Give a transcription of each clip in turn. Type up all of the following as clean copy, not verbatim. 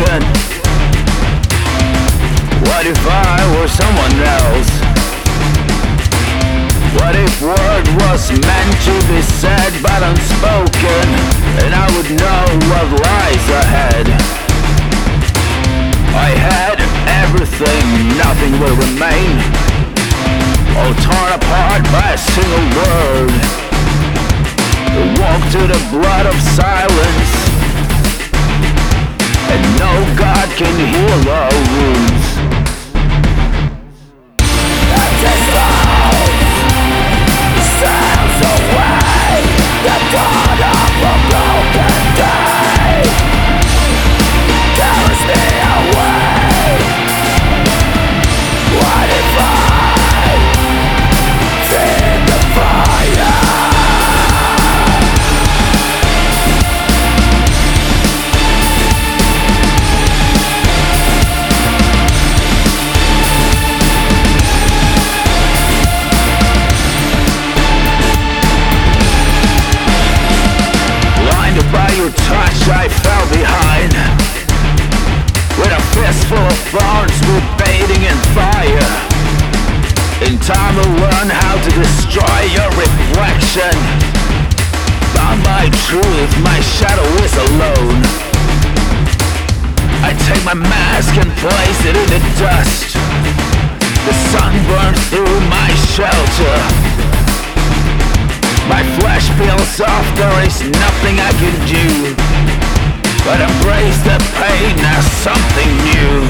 broken? What if I were someone else? What if word was meant to be said but unspoken, and I would know what lies ahead? I had everything, nothing will remain, all torn apart by a single word. Walk to the blood of silence, and no God can heal our wounds. Empty souls sails away, the dawn of a broken day carries me away. What if I feed the fire? By your touch I fell behind, with a fistful of thorns waiting in fire. In time I'll learn how to destroy your reflection. By my truth, my shadow is alone. I take my mask and place it in the dust. The sun burns through my shelter. My flesh peels off, there is nothing I can do but embrace the pain as something new.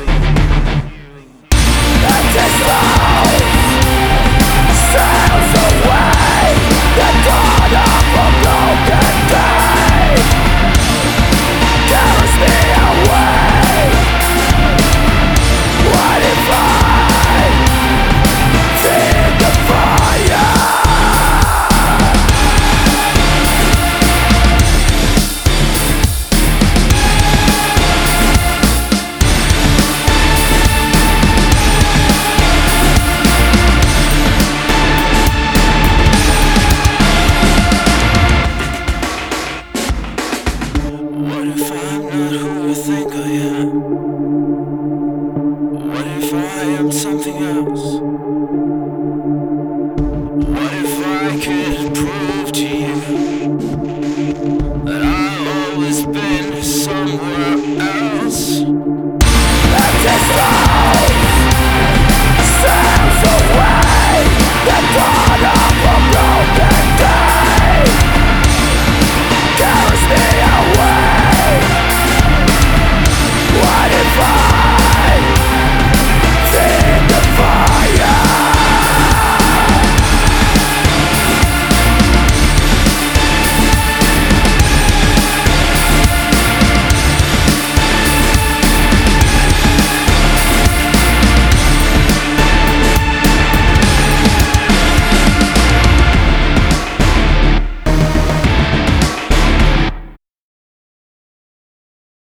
Empty souls sails away, the dawn of a broken day carries me away. What if I feed the fire? What if I'm not who you think I am?